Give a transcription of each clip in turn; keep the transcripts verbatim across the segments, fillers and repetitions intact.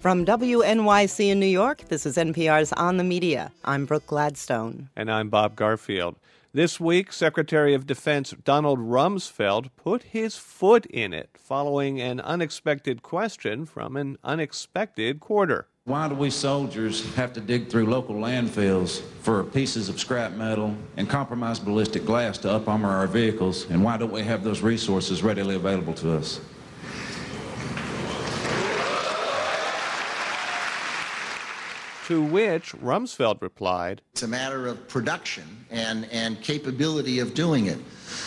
From W N Y C in New York, this is N P R's On the Media. I'm Brooke Gladstone. And I'm Bob Garfield. This week, Secretary of Defense Donald Rumsfeld put his foot in it following an unexpected question from an unexpected quarter. Why do we soldiers have to dig through local landfills for pieces of scrap metal and compromised ballistic glass to up-armor our vehicles, and why don't we have those resources readily available to us? To which Rumsfeld replied, "It's a matter of production and, and capability of doing it.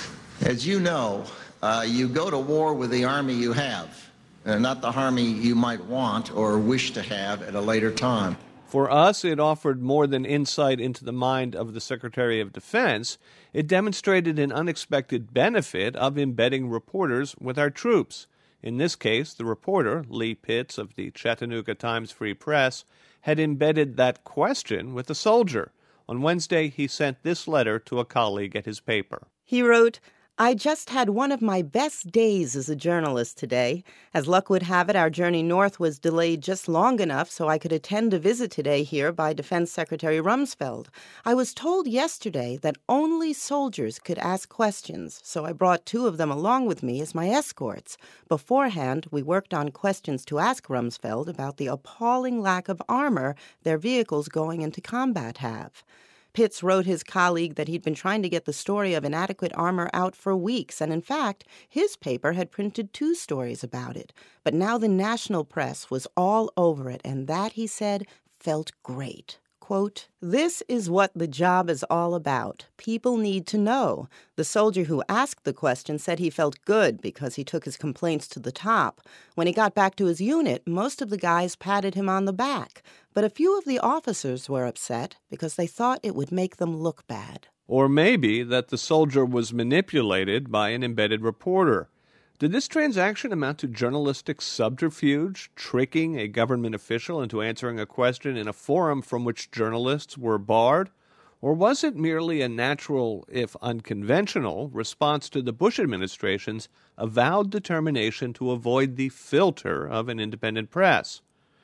As you know, uh, you go to war with the army you have, uh, not the army you might want or wish to have at a later time." For us, it offered more than insight into the mind of the Secretary of Defense. It demonstrated an unexpected benefit of embedding reporters with our troops. In this case, the reporter, Lee Pitts of the Chattanooga Times-Free Press, had embedded that question with a soldier. On Wednesday, he sent this letter to a colleague at his paper. He wrote, "I just had one of my best days as a journalist today. As luck would have it, our journey north was delayed just long enough so I could attend a visit today here by Defense Secretary Rumsfeld. I was told yesterday that only soldiers could ask questions, so I brought two of them along with me as my escorts. Beforehand, we worked on questions to ask Rumsfeld about the appalling lack of armor their vehicles going into combat have." Pitts wrote his colleague that he'd been trying to get the story of inadequate armor out for weeks, and in fact, his paper had printed two stories about it. But now the national press was all over it, and that, he said, felt great. Quote, "This is what the job is all about. People need to know. The soldier who asked the question said he felt good because he took his complaints to the top. When he got back to his unit, most of the guys patted him on the back. But a few of the officers were upset because they thought it would make them look bad." Or maybe that the soldier was manipulated by an embedded reporter. Did this transaction amount to journalistic subterfuge, tricking a government official into answering a question in a forum from which journalists were barred? Or was it merely a natural, if unconventional, response to the Bush administration's avowed determination to avoid the filter of an independent press?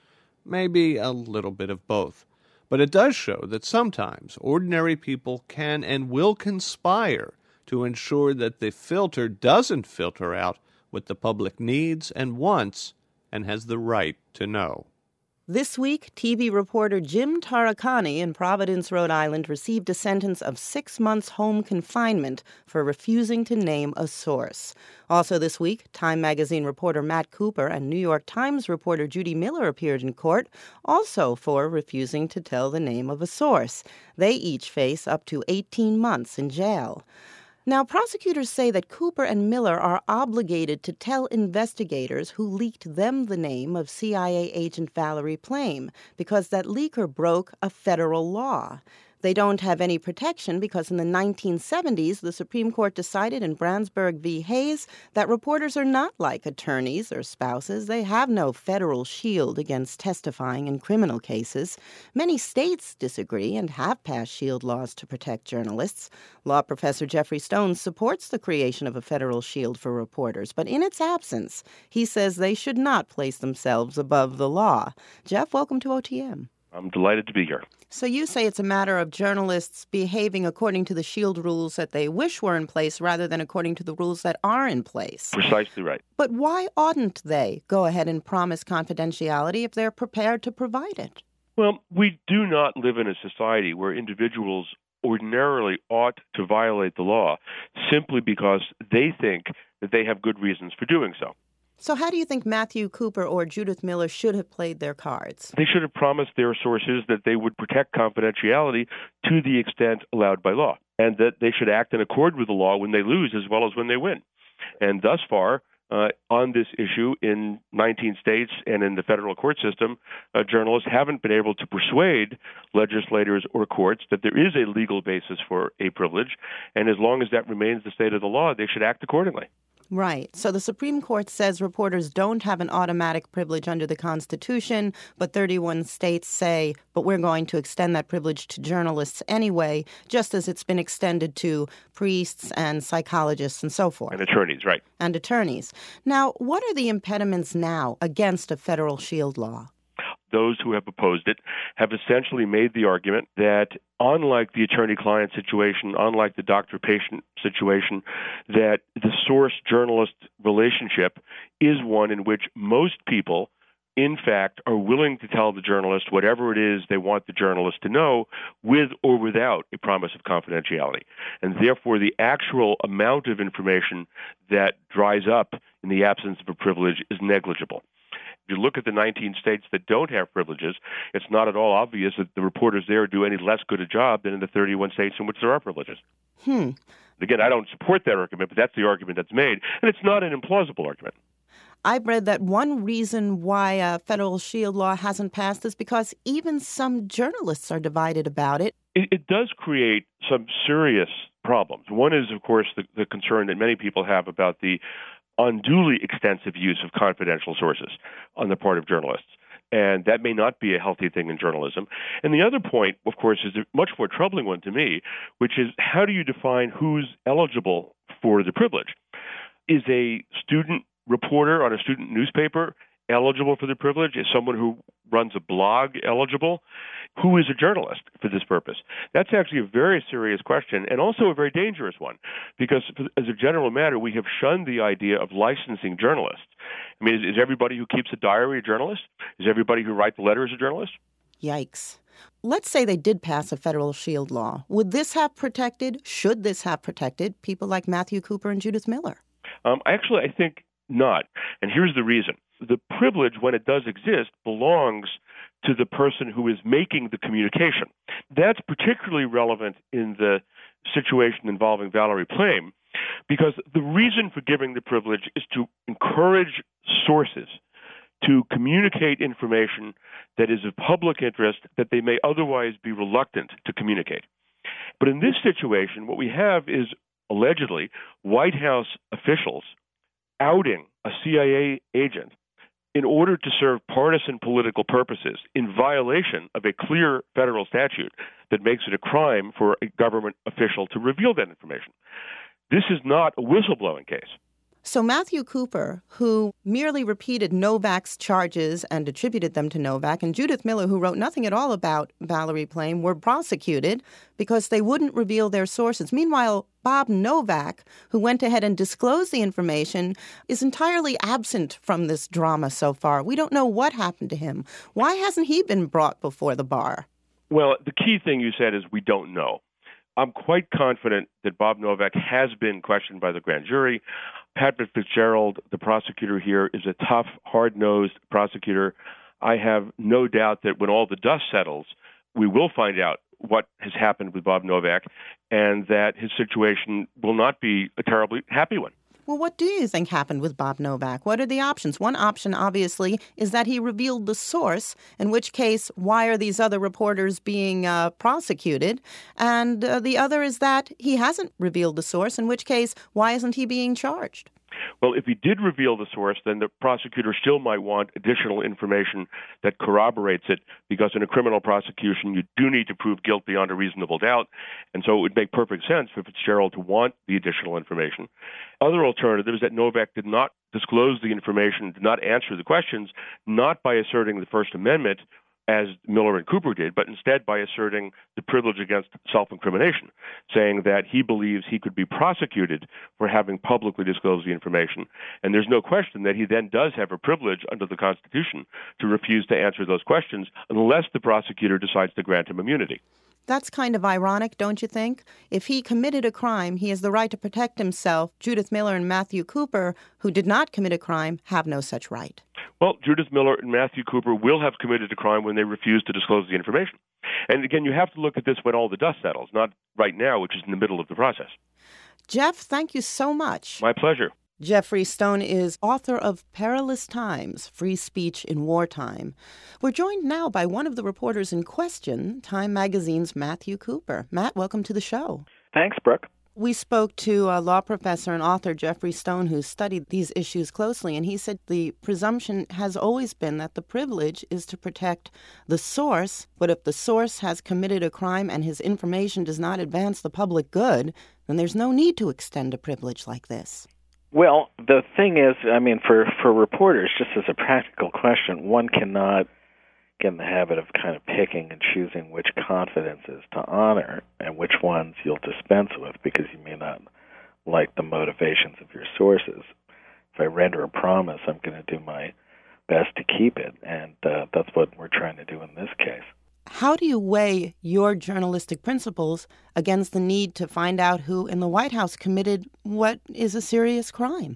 Maybe a little bit of both. But it does show that sometimes ordinary people can and will conspire to ensure that the filter doesn't filter out what the public needs and wants and has the right to know. This week, T V reporter Jim Tarakani in Providence, Rhode Island, received a sentence of six months home confinement for refusing to name a source. Also this week, Time magazine reporter Matt Cooper and New York Times reporter Judy Miller appeared in court, also for refusing to tell the name of a source. They each face up to eighteen months in jail. Now, prosecutors say that Cooper and Miller are obligated to tell investigators who leaked them the name of C I A agent Valerie Plame because that leaker broke a federal law. They don't have any protection because in the nineteen seventies, the Supreme Court decided in Brandsburg v. Hayes that reporters are not like attorneys or spouses. They have no federal shield against testifying in criminal cases. Many states disagree and have passed shield laws to protect journalists. Law professor Jeffrey Stone supports the creation of a federal shield for reporters, but in its absence, he says they should not place themselves above the law. Jeff, welcome to O T M. I'm delighted to be here. So you say it's a matter of journalists behaving according to the shield rules that they wish were in place rather than according to the rules that are in place. Precisely right. But why oughtn't they go ahead and promise confidentiality if they're prepared to provide it? Well, we do not live in a society where individuals ordinarily ought to violate the law simply because they think that they have good reasons for doing so. So how do you think Matthew Cooper or Judith Miller should have played their cards? They should have promised their sources that they would protect confidentiality to the extent allowed by law, and that they should act in accord with the law when they lose as well as when they win. And thus far, uh, on this issue in nineteen states and in the federal court system, uh, journalists haven't been able to persuade legislators or courts that there is a legal basis for a privilege, and as long as that remains the state of the law, they should act accordingly. Right. So the Supreme Court says reporters don't have an automatic privilege under the Constitution, but thirty-one states say, but we're going to extend that privilege to journalists anyway, just as it's been extended to priests and psychologists and so forth. And attorneys, right. And attorneys. Now, what are the impediments now against a federal shield law? those who have opposed it have essentially made the argument that unlike the attorney-client situation, unlike the doctor-patient situation, that the source-journalist relationship is one in which most people, in fact, are willing to tell the journalist whatever it is they want the journalist to know, with or without a promise of confidentiality. And therefore, the actual amount of information that dries up in the absence of a privilege is negligible. If you look at the nineteen states that don't have privileges, it's not at all obvious that the reporters there do any less good a job than in the thirty-one states in which there are privileges. Hmm. Again, I don't support that argument, but that's the argument that's made, and it's not an implausible argument. I've read that one reason why a federal shield law hasn't passed is because even some journalists are divided about it. It, it does create some serious problems. One is, of course, the, the concern that many people have about the unduly extensive use of confidential sources on the part of journalists. And that may not be a healthy thing in journalism. And the other point, of course, is a much more troubling one to me, which is how do you define who's eligible for the privilege? Is a student reporter on a student newspaper eligible for the privilege? Is someone who runs a blog eligible? Who is a journalist for this purpose? That's actually a very serious question and also a very dangerous one because as a general matter, we have shunned the idea of licensing journalists. I mean, is, is everybody who keeps a diary a journalist? Is everybody who writes letters a journalist? Yikes. Let's say they did pass a federal shield law. Would this have protected, should this have protected, people like Matthew Cooper and Judith Miller? Um, actually, I think not. And here's the reason. The privilege, when it does exist, belongs to the person who is making the communication. That's particularly relevant in the situation involving Valerie Plame, because the reason for giving the privilege is to encourage sources to communicate information that is of public interest that they may otherwise be reluctant to communicate. But in this situation, what we have is allegedly White House officials outing a C I A agent in order to serve partisan political purposes in violation of a clear federal statute that makes it a crime for a government official to reveal that information. This is not a whistleblowing case. So Matthew Cooper, who merely repeated Novak's charges and attributed them to Novak, and Judith Miller, who wrote nothing at all about Valerie Plame, were prosecuted because they wouldn't reveal their sources. Meanwhile, Bob Novak, who went ahead and disclosed the information, is entirely absent from this drama so far. We don't know what happened to him. Why hasn't he been brought before the bar? Well, the key thing you said is we don't know. I'm quite confident that Bob Novak has been questioned by the grand jury. Patrick Fitzgerald, the prosecutor here, is a tough, hard-nosed prosecutor. I have no doubt that when all the dust settles, we will find out what has happened with Bob Novak and that his situation will not be a terribly happy one. Well, what do you think happened with Bob Novak? What are the options? One option, obviously, is that he revealed the source, in which case, why are these other reporters being uh, prosecuted? And uh, the other is that he hasn't revealed the source, in which case, why isn't he being charged? Well, if he did reveal the source, then the prosecutor still might want additional information that corroborates it, because in a criminal prosecution, you do need to prove guilt beyond a reasonable doubt. And so it would make perfect sense for Fitzgerald to want the additional information. Other alternative is that Novak did not disclose the information, did not answer the questions, not by asserting the First Amendment, as Miller and Cooper did, but instead by asserting the privilege against self-incrimination, saying that he believes he could be prosecuted for having publicly disclosed the information. And there's no question that he then does have a privilege under the Constitution to refuse to answer those questions unless the prosecutor decides to grant him immunity. That's kind of ironic, don't you think? If he committed a crime, he has the right to protect himself. Judith Miller and Matthew Cooper, who did not commit a crime, have no such right. Well, Judith Miller and Matthew Cooper will have committed a crime when they refuse to disclose the information. And again, you have to look at this when all the dust settles, not right now, which is in the middle of the process. Jeff, thank you so much. My pleasure. Jeffrey Stone is author of Perilous Times, Free Speech in Wartime. We're joined now by one of the reporters in question, Time Magazine's Matthew Cooper. Matt, welcome to the show. Thanks, Brooke. We spoke to a law professor and author, Jeffrey Stone, who studied these issues closely, and he said the presumption has always been that the privilege is to protect the source, but if the source has committed a crime and his information does not advance the public good, then there's no need to extend a privilege like this. Well, the thing is, I mean, for, for reporters, just as a practical question, one cannot get in the habit of kind of picking and choosing which confidences to honor and which ones you'll dispense with because you may not like the motivations of your sources. If I render a promise, I'm going to do my best to keep it, and uh, that's what we're trying to do in this case. How do you weigh your journalistic principles against the need to find out who in the White House committed what is a serious crime?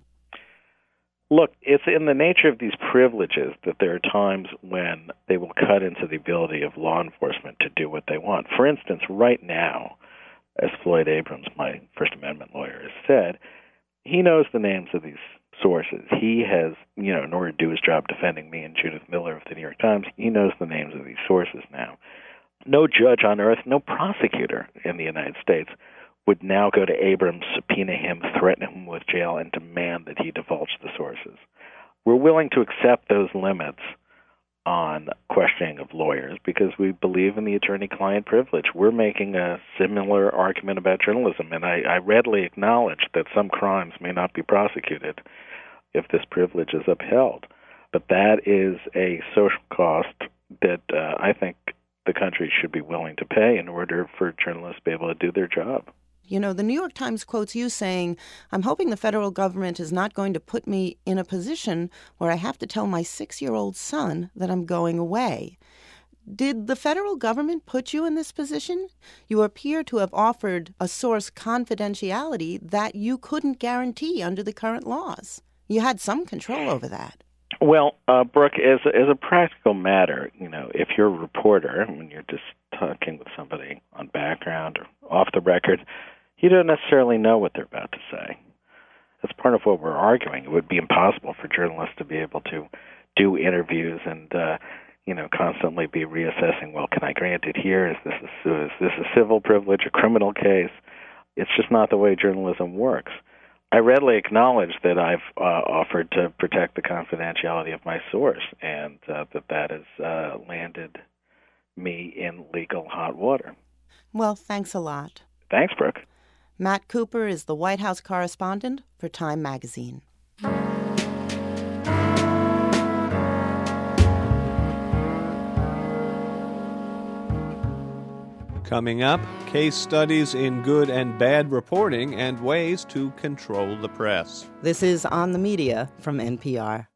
Look, it's in the nature of these privileges that there are times when they will cut into the ability of law enforcement to do what they want. For instance, right now, as Floyd Abrams, my First Amendment lawyer, has said, he knows the names of these sources. He has, you know, in order to do his job defending me and Judith Miller of the New York Times, he knows the names of these sources now. No judge on earth, no prosecutor in the United States would now go to Abrams, subpoena him, threaten him with jail, and demand that he divulge the sources. We're willing to accept those limits on questioning of lawyers because we believe in the attorney-client privilege. We're making a similar argument about journalism, and I, I readily acknowledge that some crimes may not be prosecuted if this privilege is upheld. But that is a social cost that uh, I think the country should be willing to pay in order for journalists to be able to do their job. You know, the New York Times quotes you saying, "I'm hoping the federal government is not going to put me in a position where I have to tell my six-year-old son that I'm going away." Did the federal government put you in this position? You appear to have offered a source confidentiality that you couldn't guarantee under the current laws. You had some control over that. Well, uh, Brooke, as a, as a practical matter, you know, if you're a reporter, when you're just talking with somebody on background or off the record, you don't necessarily know what they're about to say. That's part of what we're arguing. It would be impossible for journalists to be able to do interviews and, uh, you know, constantly be reassessing, well, can I grant it here? Is this a, is this a civil privilege, a criminal case? It's just not the way journalism works. I readily acknowledge that I've uh, offered to protect the confidentiality of my source and uh, that that has uh, landed me in legal hot water. Well, thanks a lot. Thanks, Brooke. Matt Cooper is the White House correspondent for Time Magazine. Coming up, case studies in good and bad reporting and ways to control the press. This is On the Media from N P R.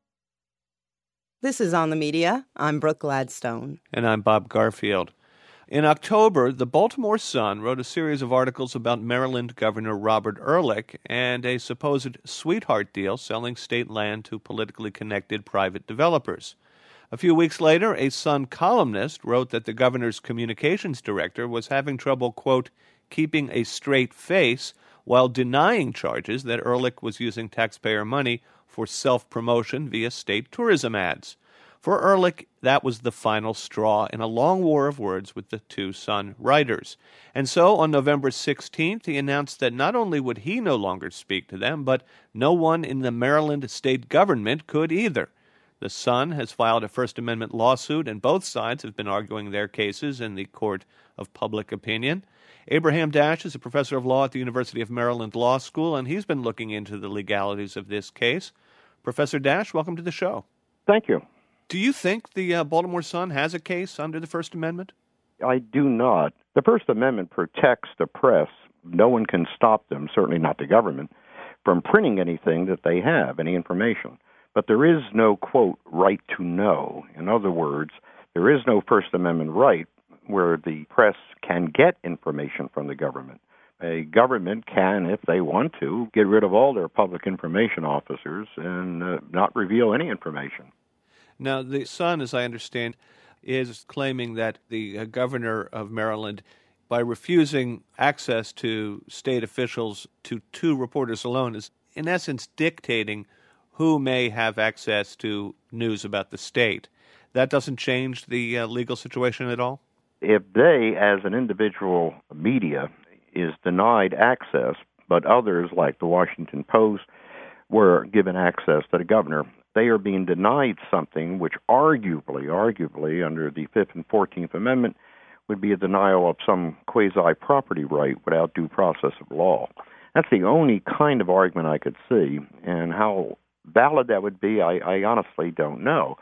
This is On the Media. I'm Brooke Gladstone. And I'm Bob Garfield. In October, the Baltimore Sun wrote a series of articles about Maryland Governor Robert Ehrlich and a supposed sweetheart deal selling state land to politically connected private developers. A few weeks later, a Sun columnist wrote that the governor's communications director was having trouble, quote, keeping a straight face while denying charges that Ehrlich was using taxpayer money for self-promotion via state tourism ads. For Ehrlich, that was the final straw in a long war of words with the two Sun writers. And so, on November sixteenth, he announced that not only would he no longer speak to them, but no one in the Maryland state government could either. The Sun has filed a First Amendment lawsuit, and both sides have been arguing their cases in the court of public opinion. Abraham Dash is a professor of law at the University of Maryland Law School, and he's been looking into the legalities of this case. Professor Dash, welcome to the show. Thank you. Do you think the uh, Baltimore Sun has a case under the First Amendment? I do not. The First Amendment protects the press. No one can stop them, certainly not the government, from printing anything that they have, any information. But there is no, quote, right to know. In other words, there is no First Amendment right where the press can get information from the government. A government can, if they want to, get rid of all their public information officers and uh, not reveal any information. Now, the Sun, as I understand, is claiming that the uh, governor of Maryland, by refusing access to state officials to two reporters alone, is in essence dictating who may have access to news about the state. That doesn't change the uh, legal situation at all? If they, as an individual media, is denied access, but others, like the Washington Post, were given access to the governor, they are being denied something which arguably, arguably, under the Fifth and Fourteenth Amendment, would be a denial of some quasi-property right without due process of law. That's the only kind of argument I could see, and how valid that would be, I, I honestly don't know,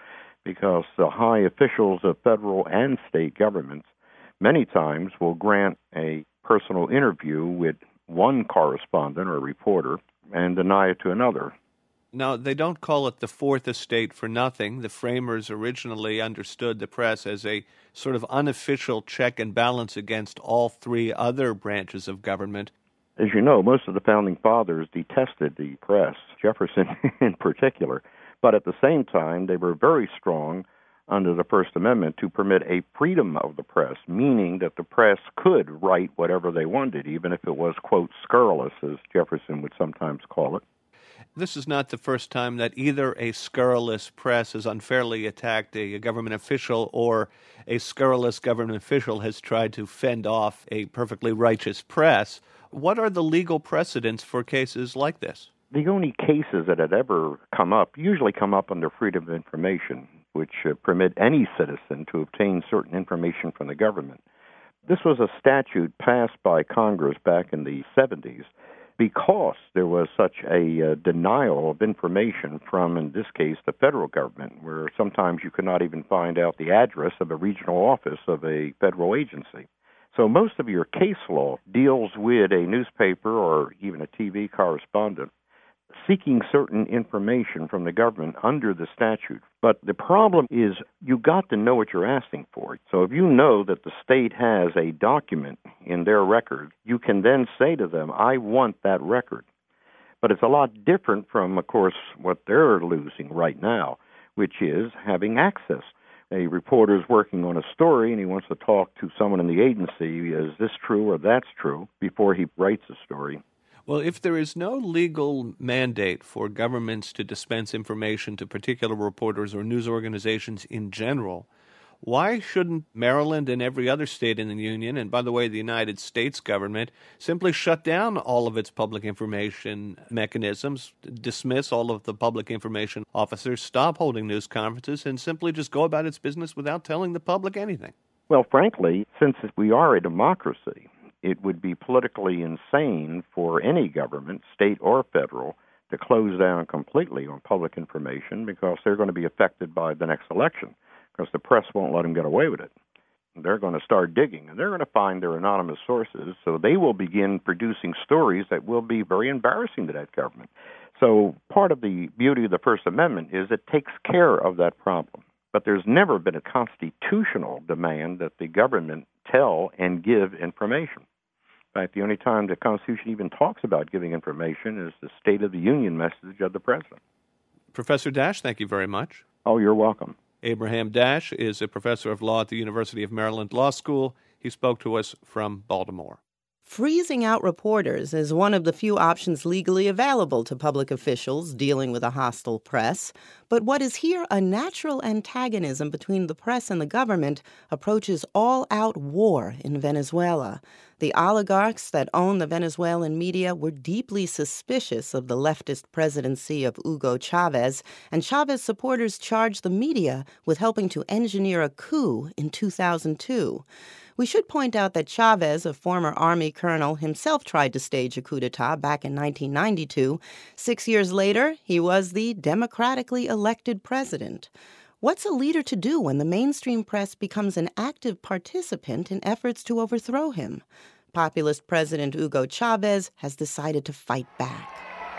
because the high officials of federal and state governments many times will grant a personal interview with one correspondent or reporter and deny it to another. Now, they don't call it the Fourth Estate for nothing. The framers originally understood the press as a sort of unofficial check and balance against all three other branches of government. As you know, most of the Founding Fathers detested the press, Jefferson in particular, but at the same time, they were very strong under the First Amendment to permit a freedom of the press, meaning that the press could write whatever they wanted, even if it was, quote, scurrilous, as Jefferson would sometimes call it. This is not the first time that either a scurrilous press has unfairly attacked a government official or a scurrilous government official has tried to fend off a perfectly righteous press. What are the legal precedents for cases like this? The only cases that had ever come up usually come up under freedom of information, which uh, permit any citizen to obtain certain information from the government. This was a statute passed by Congress back in the seventies because there was such a uh, denial of information from, in this case, the federal government, where sometimes you could not even find out the address of a regional office of a federal agency. So most of your case law deals with a newspaper or even a T V correspondent seeking certain information from the government under the statute. But the problem is you got to know what you're asking for. So if you know that the state has a document in their record, you can then say to them, I want that record. But it's a lot different from, of course, what they're losing right now, which is having access. A reporter's working on a story and he wants to talk to someone in the agency, is this true or that's true, before he writes a story. Well, if there is no legal mandate for governments to dispense information to particular reporters or news organizations in general, why shouldn't Maryland and every other state in the Union, and by the way, the United States government, simply shut down all of its public information mechanisms, dismiss all of the public information officers, stop holding news conferences, and simply just go about its business without telling the public anything? Well, frankly, since we are a democracy, it would be politically insane for any government, state or federal, to close down completely on public information because they're going to be affected by the next election because the press won't let them get away with it. They're going to start digging, and they're going to find their anonymous sources, so they will begin producing stories that will be very embarrassing to that government. So part of the beauty of the First Amendment is it takes care of that problem. But there's never been a constitutional demand that the government tell and give information. In fact, the only time the Constitution even talks about giving information is the State of the Union message of the President. Professor Dash, thank you very much. Oh, you're welcome. Abraham Dash is a professor of law at the University of Maryland Law School. He spoke to us from Baltimore. Freezing out reporters is one of the few options legally available to public officials dealing with a hostile press. But what is here a natural antagonism between the press and the government approaches all-out war in Venezuela. The oligarchs that own the Venezuelan media were deeply suspicious of the leftist presidency of Hugo Chavez, and Chavez supporters charged the media with helping to engineer a coup in two thousand two. We should point out that Chavez, a former Army colonel, himself tried to stage a coup d'etat back in nineteen ninety-two. Six years later, he was the democratically elected president. What's a leader to do when the mainstream press becomes an active participant in efforts to overthrow him? Populist President Hugo Chavez has decided to fight back.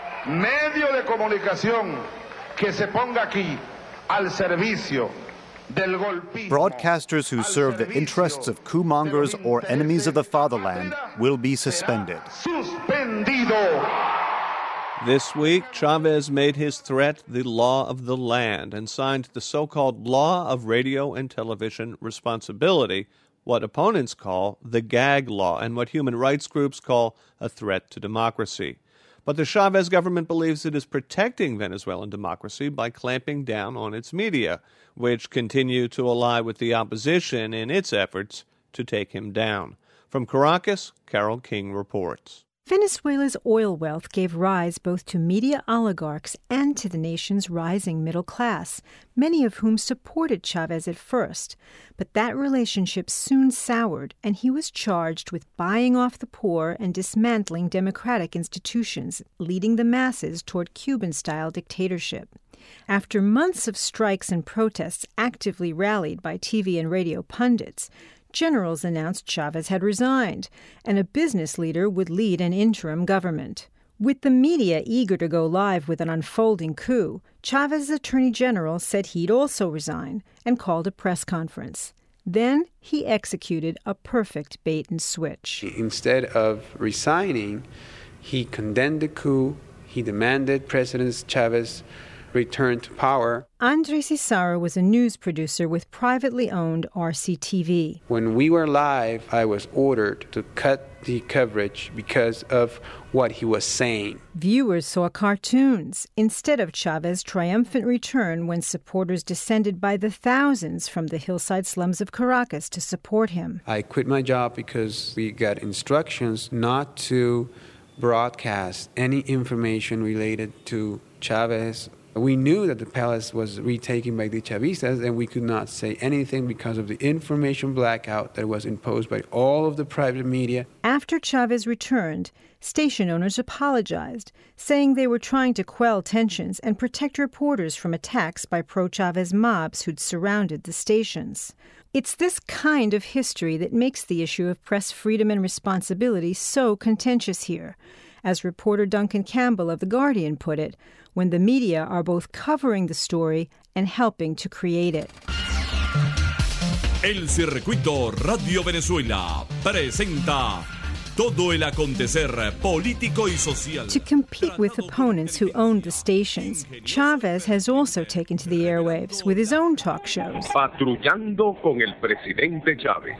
Medio de comunicación que se ponga aquí al servicio. Broadcasters who serve the interests of coup-mongers or enemies of the fatherland will be suspended. This week, Chavez made his threat the law of the land and signed the so-called Law of Radio and Television Responsibility, what opponents call the gag law and what human rights groups call a threat to democracy. But the Chavez government believes it is protecting Venezuelan democracy by clamping down on its media, which continue to ally with the opposition in its efforts to take him down. From Caracas, Carol King reports. Venezuela's oil wealth gave rise both to media oligarchs and to the nation's rising middle class, many of whom supported Chavez at first. But that relationship soon soured, and he was charged with buying off the poor and dismantling democratic institutions, leading the masses toward Cuban-style dictatorship. After months of strikes and protests actively rallied by T V and radio pundits, generals announced Chavez had resigned, and a business leader would lead an interim government. With the media eager to go live with an unfolding coup, Chavez's attorney general said he'd also resign and called a press conference. Then he executed a perfect bait and switch. Instead of resigning, he condemned the coup. He demanded President Chavez return to power. Andres Isara was a news producer with privately owned R C T V. When we were live, I was ordered to cut the coverage because of what he was saying. Viewers saw cartoons instead of Chavez's triumphant return when supporters descended by the thousands from the hillside slums of Caracas to support him. I quit my job because we got instructions not to broadcast any information related to Chavez. We knew that the palace was retaken by the Chavistas, and we could not say anything because of the information blackout that was imposed by all of the private media. After Chavez returned, station owners apologized, saying they were trying to quell tensions and protect reporters from attacks by pro-Chavez mobs who'd surrounded the stations. It's this kind of history that makes the issue of press freedom and responsibility so contentious here. As reporter Duncan Campbell of The Guardian put it, when the media are both covering the story and helping to create it. El Circuito Radio Venezuela presenta todo el acontecer político y social. To compete with opponents who owned the stations, Chavez has also taken to the airwaves with his own talk shows. Patrullando con el presidente Chávez.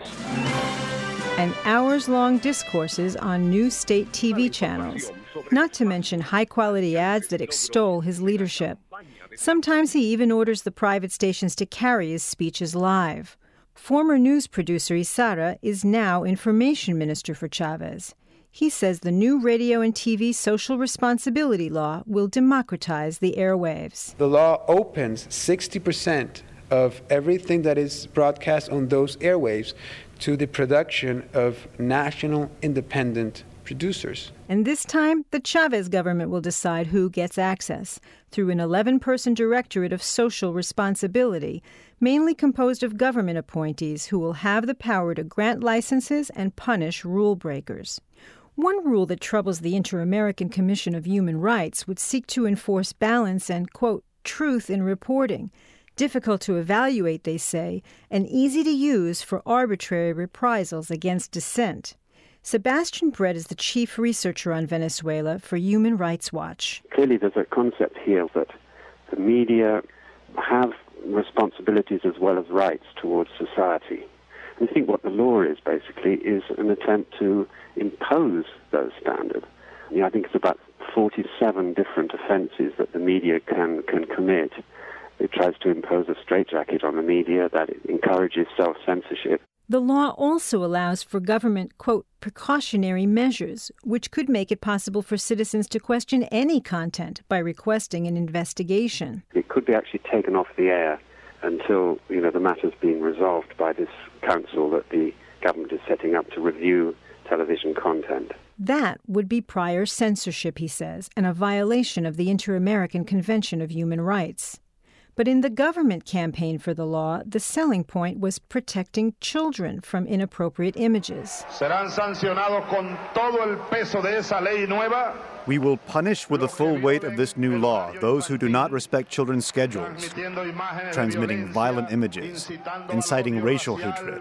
And hours-long discourses on new state T V channels, not to mention high-quality ads that extol his leadership. Sometimes he even orders the private stations to carry his speeches live. Former news producer Isara is now information minister for Chavez. He says the new radio and T V social responsibility law will democratize the airwaves. The law opens sixty percent of everything that is broadcast on those airwaves to the production of national independent producers. And this time, the Chavez government will decide who gets access through an eleven-person directorate of social responsibility, mainly composed of government appointees who will have the power to grant licenses and punish rule breakers. One rule that troubles the Inter-American Commission of Human Rights would seek to enforce balance and, quote, truth in reporting. Difficult to evaluate, they say, and easy to use for arbitrary reprisals against dissent. Sebastian Brett is the chief researcher on Venezuela for Human Rights Watch. Clearly there's a concept here that the media have responsibilities as well as rights towards society. And I think what the law is basically is an attempt to impose those standards. You know, I think it's about forty-seven different offences that the media can, can commit. It tries to impose a straitjacket on the media, that it encourages self-censorship. The law also allows for government, quote, precautionary measures, which could make it possible for citizens to question any content by requesting an investigation. It could be actually taken off the air until, you know, the matter's been resolved by this council that the government is setting up to review television content. That would be prior censorship, he says, and a violation of the Inter-American Convention of Human Rights. But in the government campaign for the law, the selling point was protecting children from inappropriate images. Serán sancionados con todo el peso de esa ley nueva. We will punish with the full weight of this new law those who do not respect children's schedules, transmitting violent images, inciting racial hatred,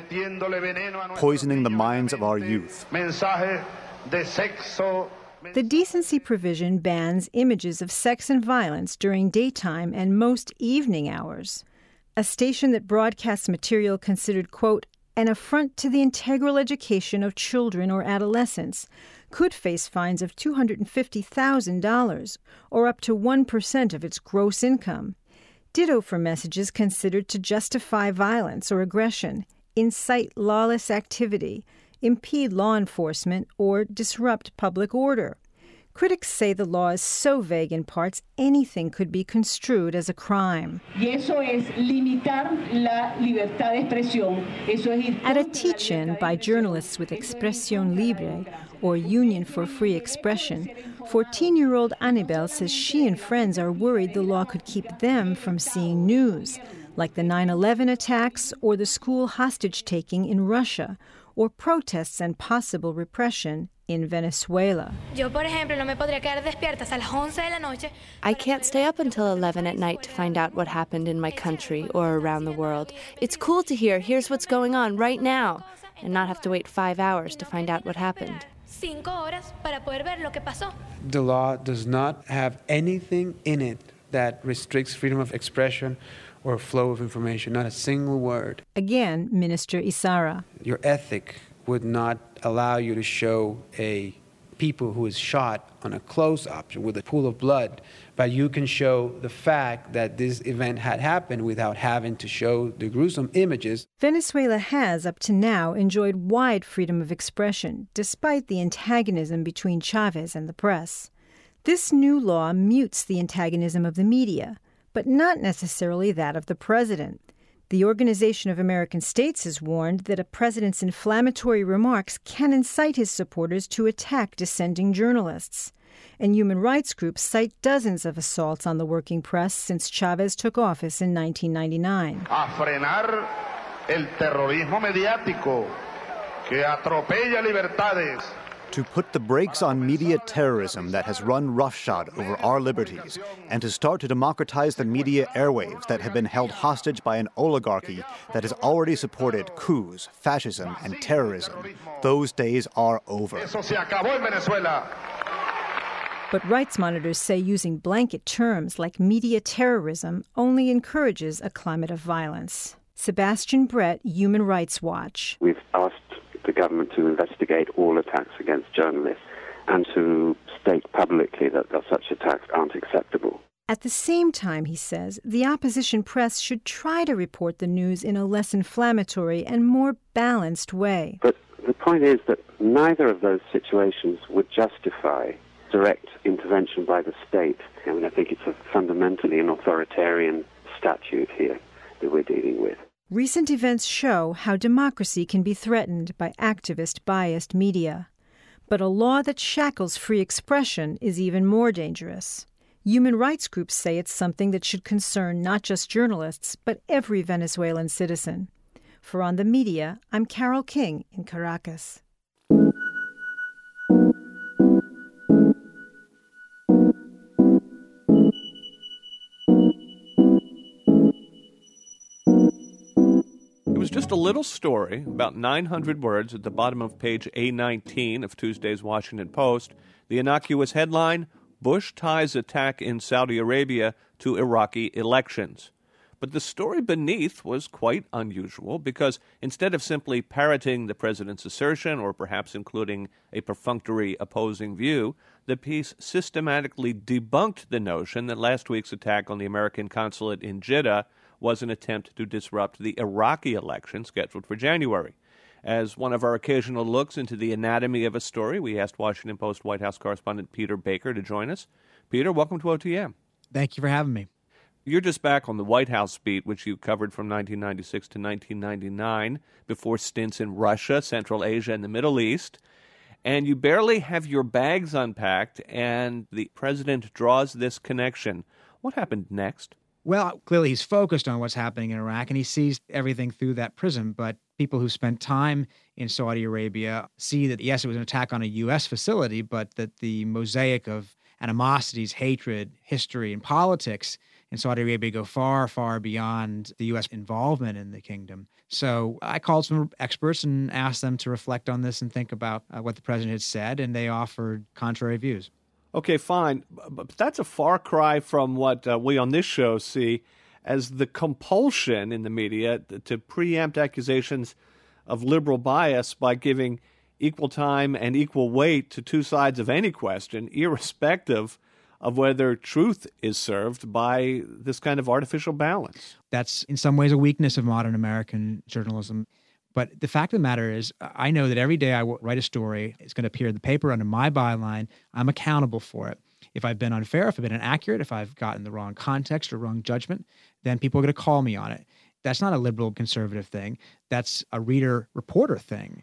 poisoning the minds of our youth. The decency provision bans images of sex and violence during daytime and most evening hours. A station that broadcasts material considered, quote, an affront to the integral education of children or adolescents could face fines of two hundred fifty thousand dollars, or up to one percent of its gross income. Ditto for messages considered to justify violence or aggression, incite lawless activity, impede law enforcement, or disrupt public order. Critics say the law is so vague in parts, anything could be construed as a crime. At a teach-in by journalists with Expresión Libre, or Union for Free Expression, fourteen-year-old Anibel says she and friends are worried the law could keep them from seeing news, like the nine eleven attacks or the school hostage-taking in Russia, or protests and possible repression in Venezuela. I can't stay up until eleven at night to find out what happened in my country or around the world. It's cool to hear, here's what's going on right now, and not have to wait five hours to find out what happened. The law does not have anything in it that restricts freedom of expression or flow of information, not a single word. Again, Minister Isara. Your ethic would not allow you to show a people who is shot on a close-up with a pool of blood, but you can show the fact that this event had happened without having to show the gruesome images. Venezuela has, up to now, enjoyed wide freedom of expression, despite the antagonism between Chavez and the press. This new law mutes the antagonism of the media, but not necessarily that of the president. The Organization of American States has warned that a president's inflammatory remarks can incite his supporters to attack dissenting journalists. And human rights groups cite dozens of assaults on the working press since Chavez took office in nineteen ninety-nine. A frenar el terrorismo mediático que atropella libertades. To put the brakes on media terrorism that has run roughshod over our liberties, and to start to democratize the media airwaves that have been held hostage by an oligarchy that has already supported coups, fascism, and terrorism. Those days are over. But rights monitors say using blanket terms like media terrorism only encourages a climate of violence. Sebastian Brett, Human Rights Watch. We've asked the government to investigate all attacks against journalists and to state publicly that, that such attacks aren't acceptable. At the same time, he says, the opposition press should try to report the news in a less inflammatory and more balanced way. But the point is that neither of those situations would justify direct intervention by the state. I mean, I think it's a fundamentally an authoritarian statute here that we're dealing with. Recent events show how democracy can be threatened by activist, biased media. But a law that shackles free expression is even more dangerous. Human rights groups say it's something that should concern not just journalists, but every Venezuelan citizen. For On the Media, I'm Carol King in Caracas. It was just a little story, about nine hundred words at the bottom of page A nineteen of Tuesday's Washington Post. The innocuous headline, Bush ties attack in Saudi Arabia to Iraqi elections. But the story beneath was quite unusual because instead of simply parroting the president's assertion or perhaps including a perfunctory opposing view, the piece systematically debunked the notion that last week's attack on the American consulate in Jeddah was an attempt to disrupt the Iraqi election scheduled for January. As one of our occasional looks into the anatomy of a story, we asked Washington Post White House correspondent Peter Baker to join us. Peter, welcome to O T M. Thank you for having me. You're just back on the White House beat, which you covered from nineteen ninety-six to nineteen ninety-nine, before stints in Russia, Central Asia, and the Middle East. And you barely have your bags unpacked, and the president draws this connection. What happened next? Well, clearly he's focused on what's happening in Iraq, and he sees everything through that prism. But people who spent time in Saudi Arabia see that, yes, it was an attack on a U S facility, but that the mosaic of animosities, hatred, history, and politics in Saudi Arabia go far, far beyond the U S involvement in the kingdom. So I called some experts and asked them to reflect on this and think about uh, what the president had said, and they offered contrary views. Okay, fine. But that's a far cry from what uh, we on this show see as the compulsion in the media to preempt accusations of liberal bias by giving equal time and equal weight to two sides of any question, irrespective of whether truth is served by this kind of artificial balance. That's in some ways a weakness of modern American journalism. But the fact of the matter is, I know that every day I write a story, it's going to appear in the paper under my byline. I'm accountable for it. If I've been unfair, if I've been inaccurate, if I've gotten the wrong context or wrong judgment, then people are going to call me on it. That's not a liberal conservative thing. That's a reader-reporter thing.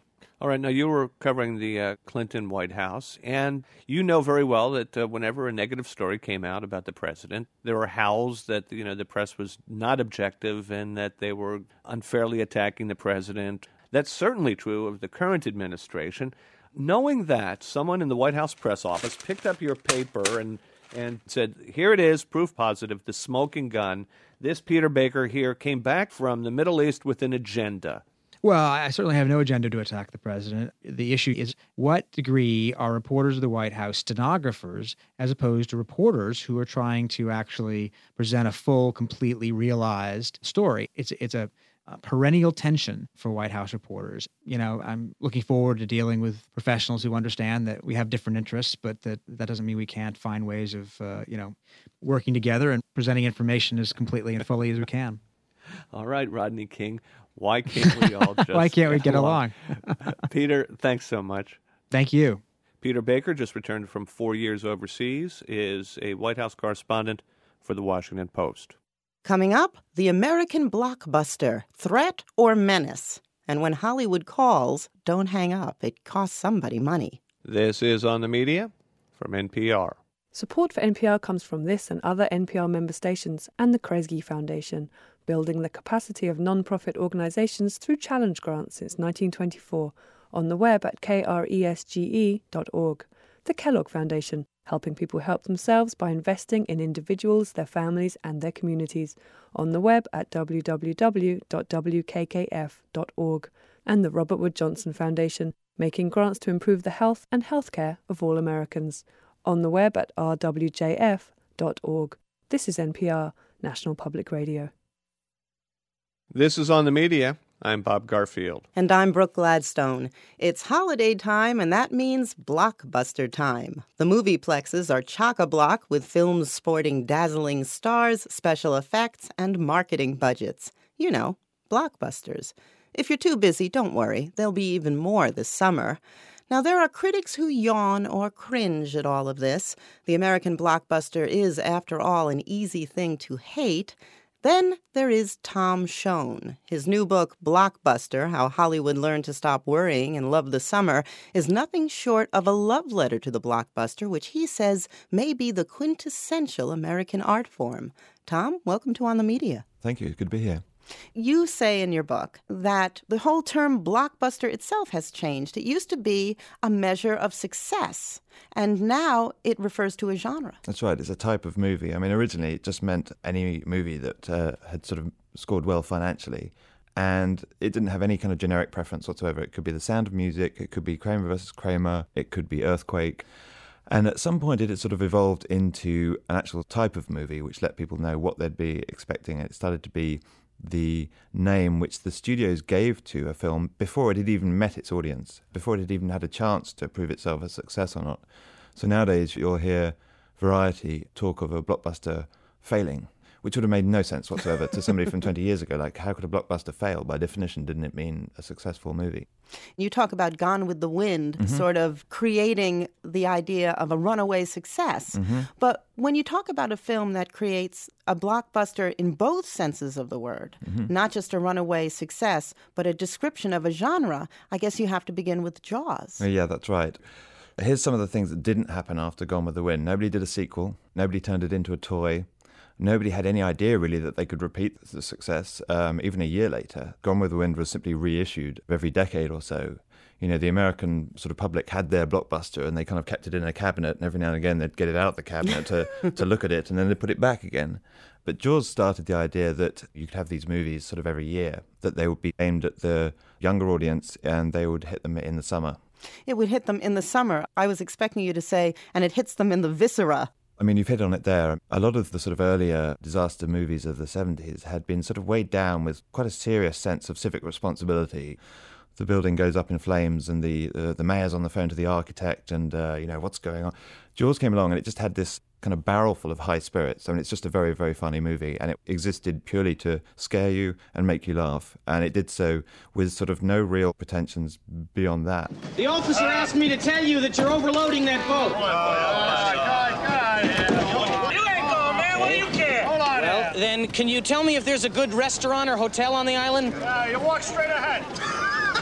All right, now you were covering the uh, Clinton White House, and you know very well that uh, whenever a negative story came out about the president, there were howls that, you know, the press was not objective and that they were unfairly attacking the president. That's certainly true of the current administration. Knowing that, someone in the White House press office picked up your paper and, and said, here it is, proof positive, the smoking gun. This Peter Baker here came back from the Middle East with an agenda. Well, I certainly have no agenda to attack the president. The issue is what degree are reporters of the White House stenographers as opposed to reporters who are trying to actually present a full, completely realized story. It's it's a, a perennial tension for White House reporters. You know, I'm looking forward to dealing with professionals who understand that we have different interests, but that, that doesn't mean we can't find ways of, uh, you know, working together and presenting information as completely and fully as we can. All right, Rodney King. Why can't we all just Why can't we get along? along? Peter, thanks so much. Thank you. Peter Baker just returned from four years overseas, is a White House correspondent for the Washington Post. Coming up, the American blockbuster, threat or menace. And when Hollywood calls, don't hang up. It costs somebody money. This is On the Media from N P R. Support for N P R comes from this and other N P R member stations and the Kresge Foundation, building the capacity of non-profit organizations through challenge grants since nineteen twenty-four, on the web at kresge dot org. The Kellogg Foundation, helping people help themselves by investing in individuals, their families, and their communities, on the web at w w w dot w k k f dot org. And the Robert Wood Johnson Foundation, making grants to improve the health and healthcare of all Americans, on the web at r w j f dot org. This is N P R, National Public Radio. This is On the Media. I'm Bob Garfield. And I'm Brooke Gladstone. It's holiday time, and that means blockbuster time. The movie plexes are chock-a-block with films sporting dazzling stars, special effects, and marketing budgets. You know, blockbusters. If you're too busy, don't worry. There'll be even more this summer. Now, there are critics who yawn or cringe at all of this. The American blockbuster is, after all, an easy thing to hate. Then there is Tom Schoen. His new book, Blockbuster, How Hollywood Learned to Stop Worrying and Love the Summer, is nothing short of a love letter to the blockbuster, which he says may be the quintessential American art form. Tom, welcome to On the Media. Thank you. Good to be here. You say in your book that the whole term blockbuster itself has changed. It used to be a measure of success, and now it refers to a genre. That's right. It's a type of movie. I mean, originally it just meant any movie that uh, had sort of scored well financially, and it didn't have any kind of generic preference whatsoever. It could be The Sound of Music, it could be Kramer versus Kramer, it could be Earthquake. And at some point it had sort of evolved into an actual type of movie which let people know what they'd be expecting. It started to be the name which the studios gave to a film before it had even met its audience, before it had even had a chance to prove itself a success or not. So nowadays you'll hear Variety talk of a blockbuster failing, which would have made no sense whatsoever to somebody from twenty years ago. Like, how could a blockbuster fail? By definition, didn't it mean a successful movie? You talk about Gone with the Wind, Mm-hmm. sort of creating the idea of a runaway success. Mm-hmm. But when you talk about a film that creates a blockbuster in both senses of the word, Mm-hmm. not just a runaway success, but a description of a genre, I guess you have to begin with Jaws. Oh, yeah, that's right. Here's some of the things that didn't happen after Gone with the Wind. Nobody did a sequel. Nobody turned it into a toy. Nobody had any idea, really, that they could repeat the success um, even a year later. Gone with the Wind was simply reissued every decade or so. You know, the American sort of public had their blockbuster and they kind of kept it in a cabinet, and every now and again they'd get it out of the cabinet to, to look at it, and then they'd put it back again. But Jaws started the idea that you could have these movies sort of every year, that they would be aimed at the younger audience and they would hit them in the summer. It would hit them in the summer. I was expecting you to say, and it hits them in the viscera. I mean, you've hit on it there. A lot of the sort of earlier disaster movies of the seventies had been sort of weighed down with quite a serious sense of civic responsibility. The building goes up in flames and the uh, the mayor's on the phone to the architect and, uh, you know, what's going on? Jaws came along and it just had this kind of barrel full of high spirits. I mean, it's just a very, very funny movie, and it existed purely to scare you and make you laugh. And it did so with sort of no real pretensions beyond that. The officer asked me to tell you that you're overloading that boat. You ain't going, man. What do you care? Hold on. Well, then, can you tell me if there's a good restaurant or hotel on the island? Uh, you walk straight ahead.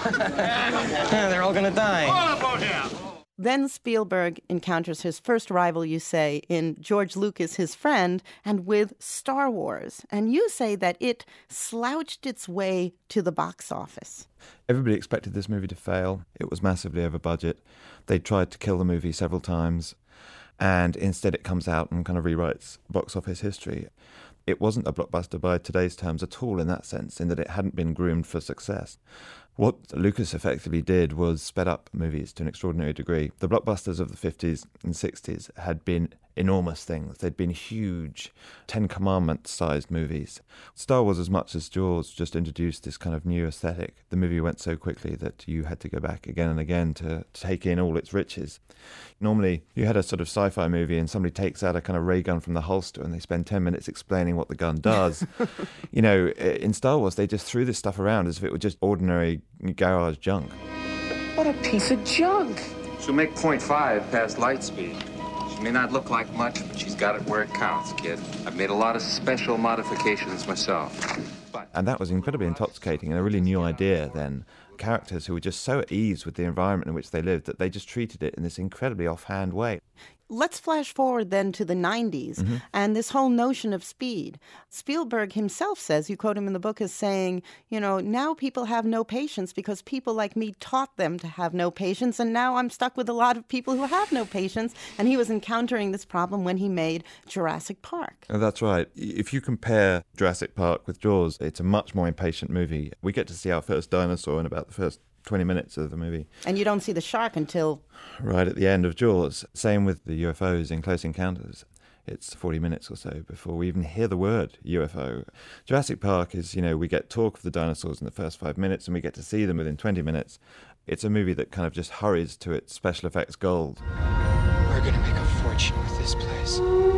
They're all going to die. All about here. Then Spielberg encounters his first rival, you say, in George Lucas, his friend, and with Star Wars. And you say that it slouched its way to the box office. Everybody expected this movie to fail. It was massively over budget. They tried to kill the movie several times, and instead it comes out and kind of rewrites box office history. It wasn't a blockbuster by today's terms at all in that sense, in that it hadn't been groomed for success. What Lucas effectively did was sped up movies to an extraordinary degree. The blockbusters of the fifties and sixties had been enormous things. They'd been huge, Ten Commandments-sized movies. Star Wars, as much as Jaws, just introduced this kind of new aesthetic. The movie went so quickly that you had to go back again and again to take in all its riches. Normally, you had a sort of sci-fi movie and somebody takes out a kind of ray gun from the holster and they spend ten minutes explaining what the gun does. You know, in Star Wars, they just threw this stuff around as if it were just ordinary garage junk. What a piece of junk. She'll make point five past light speed. She may not look like much, but she's got it where it counts, kid. I've made a lot of special modifications myself. But... And that was incredibly intoxicating and a really new idea then. Characters who were just so at ease with the environment in which they lived that they just treated it in this incredibly offhand way. Let's flash forward then to the nineties mm-hmm. and this whole notion of speed. Spielberg himself says, you quote him in the book as saying, you know, now people have no patience because people like me taught them to have no patience, and now I'm stuck with a lot of people who have no patience. And he was encountering this problem when he made Jurassic Park. Oh, that's right. If you compare Jurassic Park with Jaws, it's a much more impatient movie. We get to see our first dinosaur in about the first twenty minutes of the movie. And you don't see the shark until... right at the end of Jaws. Same with the U F Os in Close Encounters. It's forty minutes or so before we even hear the word U F O. Jurassic Park is, you know, we get talk of the dinosaurs in the first five minutes and we get to see them within twenty minutes. It's a movie that kind of just hurries to its special effects gold. We're going to make a fortune with this place.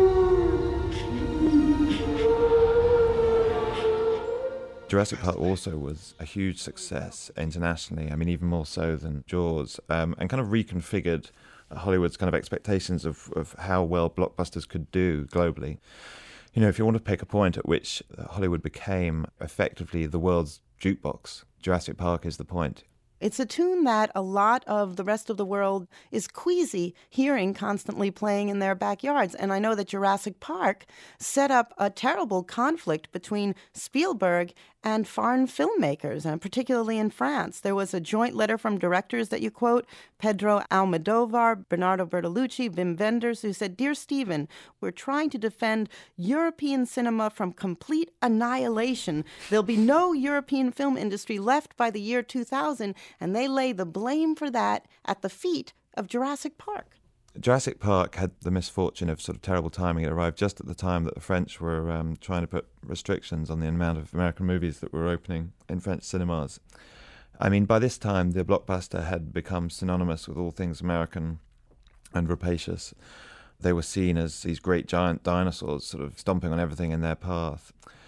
Jurassic Park also was a huge success internationally, I mean, even more so than Jaws, um, and kind of reconfigured Hollywood's kind of expectations of, of how well blockbusters could do globally. You know, if you want to pick a point at which Hollywood became effectively the world's jukebox, Jurassic Park is the point. It's a tune that a lot of the rest of the world is queasy hearing constantly playing in their backyards. And I know that Jurassic Park set up a terrible conflict between Spielberg and foreign filmmakers, and particularly in France. There was a joint letter from directors that you quote, Pedro Almodovar, Bernardo Bertolucci, Wim Wenders, who said, "Dear Stephen, we're trying to defend European cinema from complete annihilation. There'll be no European film industry left by the year two thousand, and they lay the blame for that at the feet of Jurassic Park." Jurassic Park had the misfortune of sort of terrible timing. It arrived just at the time that the French were um, trying to put restrictions on the amount of American movies that were opening in French cinemas. I mean, by this time, the blockbuster had become synonymous with all things American and rapacious. They were seen as these great giant dinosaurs sort of stomping on everything in their path.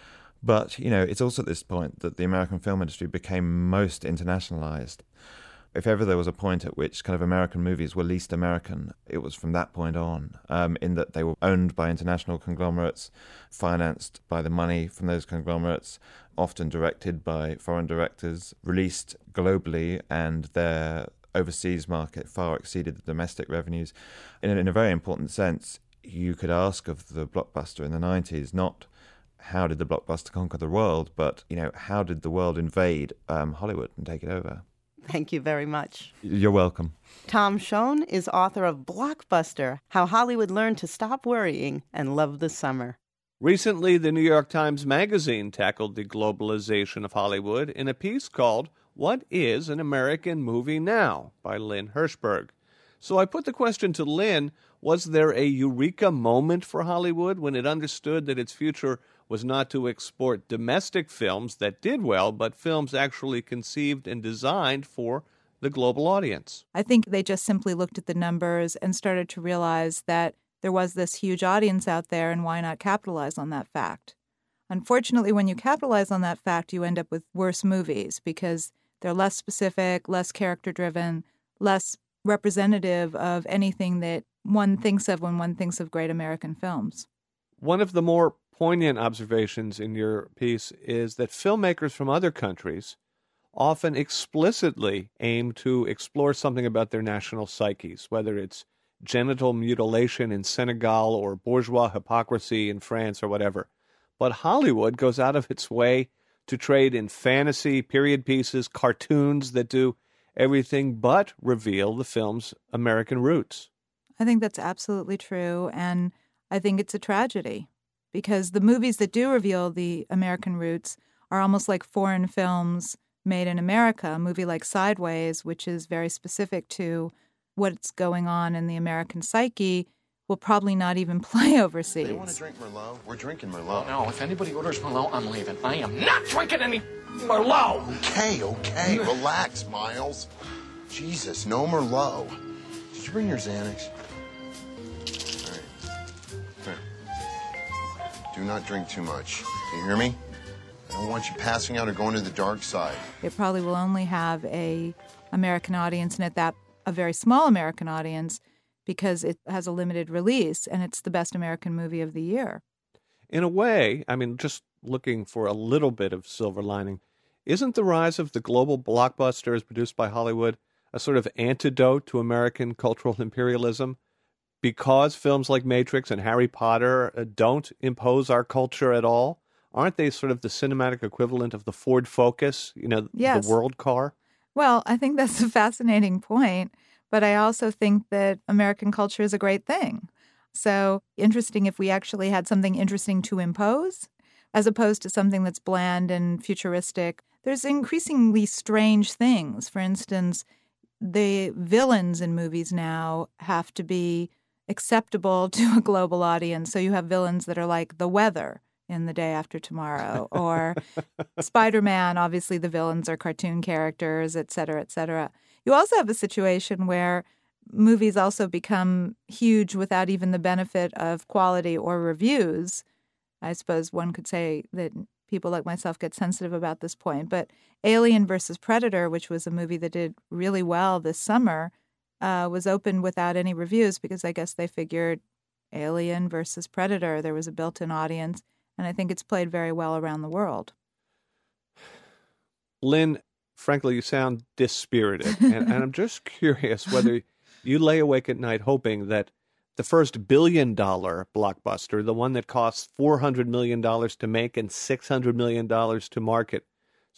But, you know, it's also at this point that the American film industry became most internationalized. If ever there was a point at which kind of American movies were least American, it was from that point on, um, in that they were owned by international conglomerates, financed by the money from those conglomerates, often directed by foreign directors, released globally, and their overseas market far exceeded the domestic revenues. In a, in a very important sense, you could ask of the blockbuster in the nineties, not how did the blockbuster conquer the world, but, you know, how did the world invade um, Hollywood and take it over? Thank you very much. You're welcome. Tom Schoen is author of Blockbuster, How Hollywood Learned to Stop Worrying and Love the Summer. Recently, the New York Times Magazine tackled the globalization of Hollywood in a piece called What is an American Movie Now? By Lynn Hirschberg. So I put the question to Lynn, was there a eureka moment for Hollywood when it understood that its future was not to export domestic films that did well, but films actually conceived and designed for the global audience? I think they just simply looked at the numbers and started to realize that there was this huge audience out there, and why not capitalize on that fact? Unfortunately, when you capitalize on that fact, you end up with worse movies because they're less specific, less character-driven, less representative of anything that one thinks of when one thinks of great American films. One of the more poignant observations in your piece is that filmmakers from other countries often explicitly aim to explore something about their national psyches, whether it's genital mutilation in Senegal or bourgeois hypocrisy in France or whatever. But Hollywood goes out of its way to trade in fantasy, period pieces, cartoons that do everything but reveal the film's American roots. I think that's absolutely true, and I think it's a tragedy because the movies that do reveal the American roots are almost like foreign films made in America. A movie like Sideways, which is very specific to what's going on in the American psyche, will probably not even play overseas. Do you want to drink Merlot? We're drinking Merlot. No, if anybody orders Merlot, I'm leaving. I am not drinking any Merlot. Okay, okay, relax, Miles. Jesus, no Merlot. Did you bring your Xanax? All right. Here. Do not drink too much. Do you hear me? I don't want you passing out or going to the dark side. It probably will only have a American audience, and at that, a very small American audience, because it has a limited release, and it's the best American movie of the year. In a way, I mean, just looking for a little bit of silver lining, isn't the rise of the global blockbuster as produced by Hollywood a sort of antidote to American cultural imperialism? Because films like Matrix and Harry Potter don't impose our culture at all, aren't they sort of the cinematic equivalent of the Ford Focus, you know, yes. the world car? Well, I think that's a fascinating point, but I also think that American culture is a great thing. So interesting if we actually had something interesting to impose, as opposed to something that's bland and futuristic. There's increasingly strange things. For instance, the villains in movies now have to be acceptable to a global audience. So you have villains that are like the weather in The Day After Tomorrow, or Spider-Man, obviously the villains are cartoon characters, et cetera, et cetera. You also have a situation where movies also become huge without even the benefit of quality or reviews. I suppose one could say that people like myself get sensitive about this point, but Alien versus Predator, which was a movie that did really well this summer, uh, was opened without any reviews because I guess they figured Alien versus Predator, there was a built-in audience, and I think it's played very well around the world. Lynn, frankly, you sound dispirited, and, and I'm just curious whether you lay awake at night hoping that the first billion-dollar blockbuster, the one that costs four hundred million dollars to make and six hundred million dollars to market,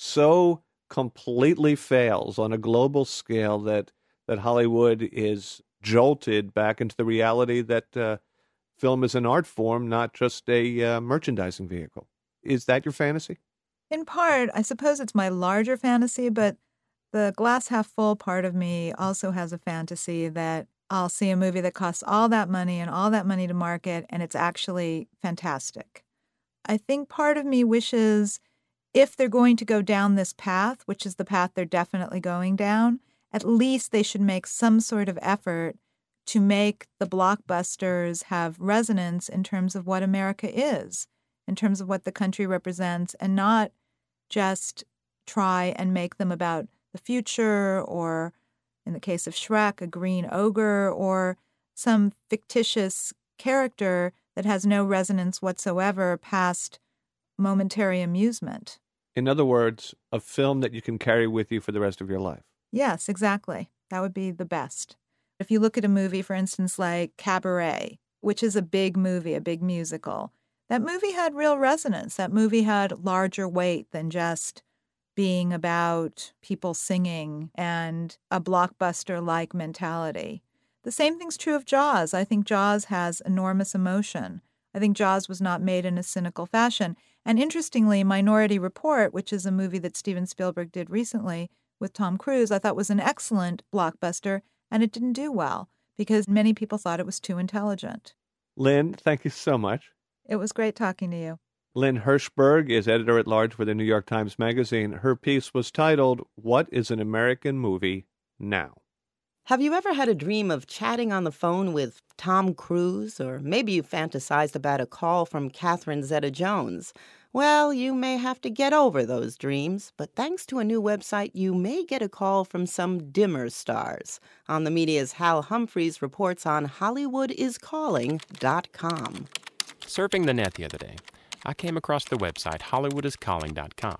so completely fails on a global scale that, that Hollywood is jolted back into the reality that uh, film is an art form, not just a uh, merchandising vehicle. Is that your fantasy? In part, I suppose it's my larger fantasy, but the glass half full part of me also has a fantasy that I'll see a movie that costs all that money and all that money to market, and it's actually fantastic. I think part of me wishes if they're going to go down this path, which is the path they're definitely going down, at least they should make some sort of effort to make the blockbusters have resonance in terms of what America is, in terms of what the country represents, and not just try and make them about the future or, in the case of Shrek, a green ogre or some fictitious character that has no resonance whatsoever past momentary amusement. In other words, a film that you can carry with you for the rest of your life. Yes, exactly. That would be the best. If you look at a movie, for instance, like Cabaret, which is a big movie, a big musical, that movie had real resonance. That movie had larger weight than just being about people singing and a blockbuster-like mentality. The same thing's true of Jaws. I think Jaws has enormous emotion. I think Jaws was not made in a cynical fashion. And interestingly, Minority Report, which is a movie that Steven Spielberg did recently with Tom Cruise, I thought was an excellent blockbuster, and it didn't do well because many people thought it was too intelligent. Lynn, thank you so much. It was great talking to you. Lynn Hirschberg is editor-at-large for the New York Times Magazine. Her piece was titled, What is an American Movie Now? Have you ever had a dream of chatting on the phone with Tom Cruise? Or maybe you fantasized about a call from Catherine Zeta-Jones. Well, you may have to get over those dreams, but thanks to a new website, you may get a call from some dimmer stars. On the Media's Hal Humphreys reports on Hollywood is calling dot com. Surfing the net the other day, I came across the website Hollywood is calling dot com.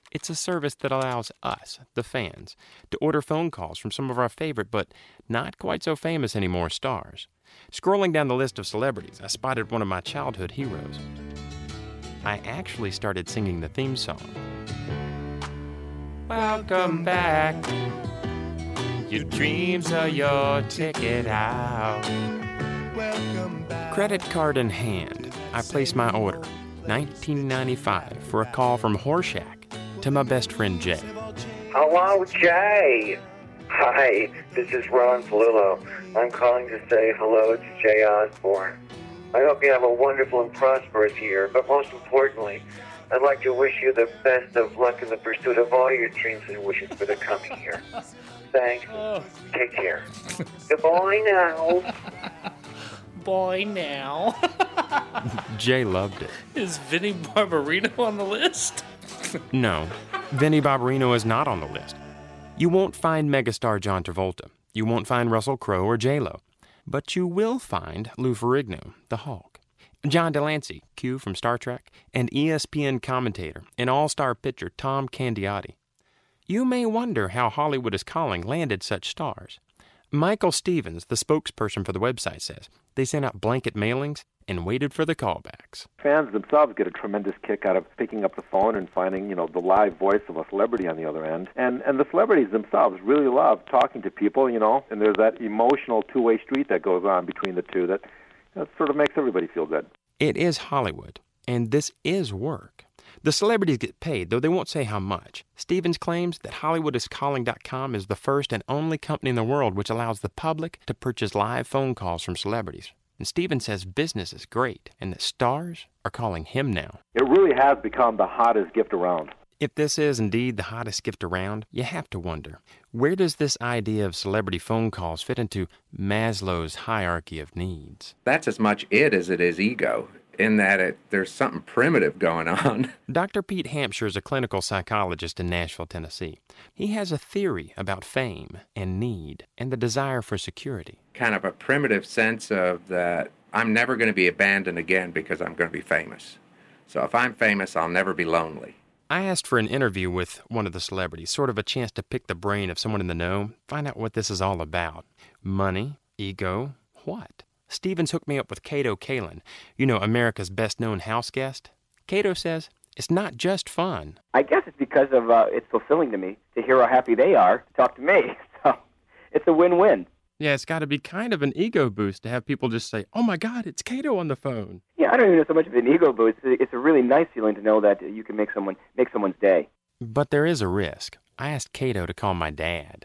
It's a service that allows us, the fans, to order phone calls from some of our favorite but not quite so famous anymore stars. Scrolling down the list of celebrities, I spotted one of my childhood heroes. I actually started singing the theme song. Welcome back. Your dreams are your ticket out. Welcome back. Credit card in hand, I placed my order, nineteen ninety-five, for a call from Horshack to my best friend Jay. Hello, Jay. Hi, this is Ron Palillo. I'm calling to say hello to Jay Osborne. I hope you have a wonderful and prosperous year, but most importantly, I'd like to wish you the best of luck in the pursuit of all your dreams and wishes for the coming year. Thanks. Take care. Goodbye now. Boy, now. Jay loved it. Is Vinnie Barbarino on the list? No, Vinnie Barbarino is not on the list. You won't find megastar John Travolta. You won't find Russell Crowe or J-Lo. But you will find Lou Ferrigno, the Hulk. John Delancey, Q from Star Trek, and E S P N commentator and all-star pitcher Tom Candiotti. You may wonder how Hollywood is Calling landed such stars. Michael Stevens, the spokesperson for the website, says they sent out blanket mailings and waited for the callbacks. Fans themselves get a tremendous kick out of picking up the phone and finding, you know, the live voice of a celebrity on the other end. And and the celebrities themselves really love talking to people, you know, and there's that emotional two-way street that goes on between the two that, that sort of makes everybody feel good. It is Hollywood, and this is work. The celebrities get paid, though they won't say how much. Stevens claims that Hollywood Is Calling dot com is the first and only company in the world which allows the public to purchase live phone calls from celebrities. And Stevens says business is great and that stars are calling him now. It really has become the hottest gift around. If this is indeed the hottest gift around, you have to wonder, where does this idea of celebrity phone calls fit into Maslow's hierarchy of needs? That's as much it as it is ego, in that it, there's something primitive going on. Doctor Pete Hampshire is a clinical psychologist in Nashville, Tennessee. He has a theory about fame and need and the desire for security. Kind of a primitive sense of that I'm never going to be abandoned again because I'm going to be famous. So if I'm famous, I'll never be lonely. I asked for an interview with one of the celebrities, sort of a chance to pick the brain of someone in the know, find out what this is all about. Money, ego, what? Stevens hooked me up with Kato Kaelin, you know, America's best-known house guest. Kato says it's not just fun. I guess it's because of uh, it's fulfilling to me to hear how happy they are to talk to me. So it's a win-win. Yeah, it's got to be kind of an ego boost to have people just say, oh, my God, it's Kato on the phone. Yeah, I don't even know so much of an ego boost. It's a really nice feeling to know that you can make someone make someone's day. But there is a risk. I asked Kato to call my dad.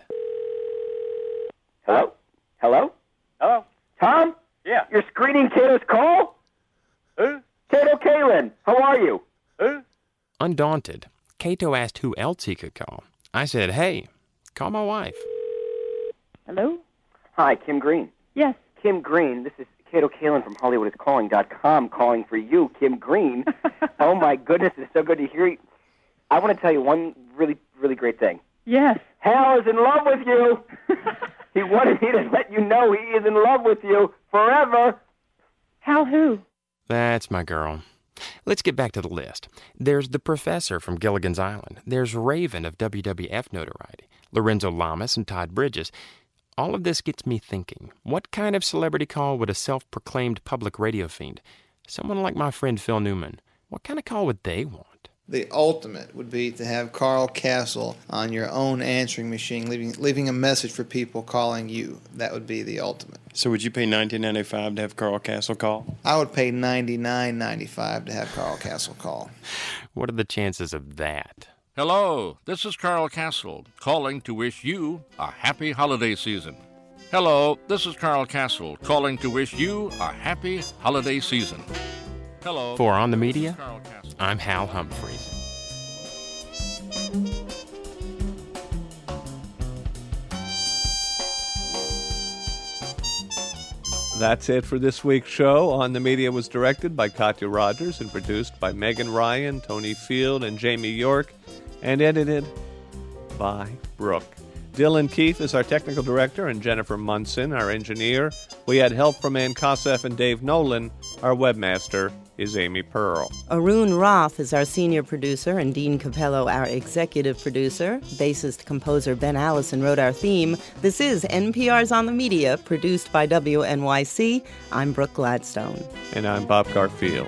Hello? Hello? Hello? Tom? Yeah. You're screening Kato's call? Who? Kato Kaelin. How are you? Who? Undaunted, Kato asked who else he could call. I said, hey, call my wife. Hello? Hi, Kim Green. Yes. Kim Green, this is Kato Kaelin from Hollywood Is Calling dot com calling for you, Kim Green. Oh, my goodness, it's so good to hear you. I want to tell you one really, really great thing. Yes. Hal is in love with you. He wanted me to let you know he is in love with you forever. Hal who? That's my girl. Let's get back to the list. There's the professor from Gilligan's Island. There's Raven of W W F notoriety. Lorenzo Lamas and Todd Bridges. All of this gets me thinking, what kind of celebrity call would a self-proclaimed public radio fiend, someone like my friend Phil Newman, what kind of call would they want? The ultimate would be to have Carl Castle on your own answering machine, leaving leaving a message for people calling you. That would be the ultimate. So would you pay nineteen ninety-five to have Carl Castle call? I would pay ninety-nine ninety-five to have Carl Castle call. What are the chances of that? Hello, this is Carl Castle, calling to wish you a happy holiday season. Hello, this is Carl Castle, calling to wish you a happy holiday season. Hello. For On the Media, I'm Hal Humphreys. That's it for this week's show. On the Media was directed by Katya Rogers and produced by Megan Ryan, Tony Field, and Jamie York, and edited by Brooke. Dylan Keefe is our technical director, and Jennifer Munson, our engineer. We had help from Ann Kosef and Dave Nolan, our webmaster. is Amy Pearl. Arun Roth is our senior producer and Dean Capello our executive producer. Bassist-composer Ben Allison wrote our theme. This is N P R's On the Media, produced by W N Y C. I'm Brooke Gladstone. And I'm Bob Garfield.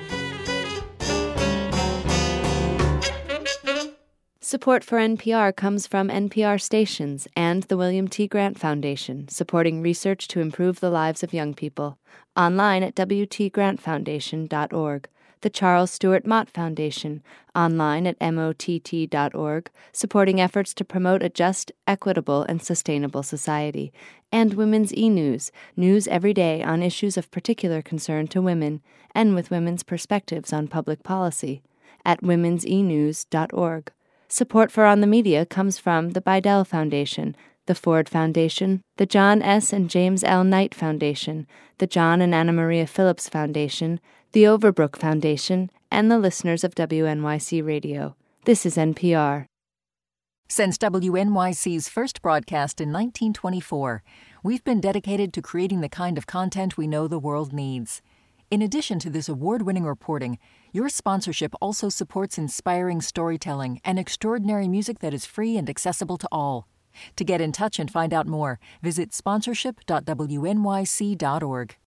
Support for N P R comes from N P R stations and the William T. Grant Foundation, supporting research to improve the lives of young people. Online at w t grant foundation dot org. The Charles Stewart Mott Foundation, online at m o t t dot org, supporting efforts to promote a just, equitable, and sustainable society. And Women's e-News, news every day on issues of particular concern to women, and with women's perspectives on public policy, at womens e news dot org. Support for On the Media comes from the Bidell Foundation, the Ford Foundation, the John S. and James L. Knight Foundation, the John and Anna Maria Phillips Foundation, the Overbrook Foundation, and the listeners of W N Y C Radio. This is N P R. Since W N Y C's first broadcast in nineteen twenty-four, we've been dedicated to creating the kind of content we know the world needs. In addition to this award-winning reporting, your sponsorship also supports inspiring storytelling and extraordinary music that is free and accessible to all. To get in touch and find out more, visit sponsorship dot w n y c dot org.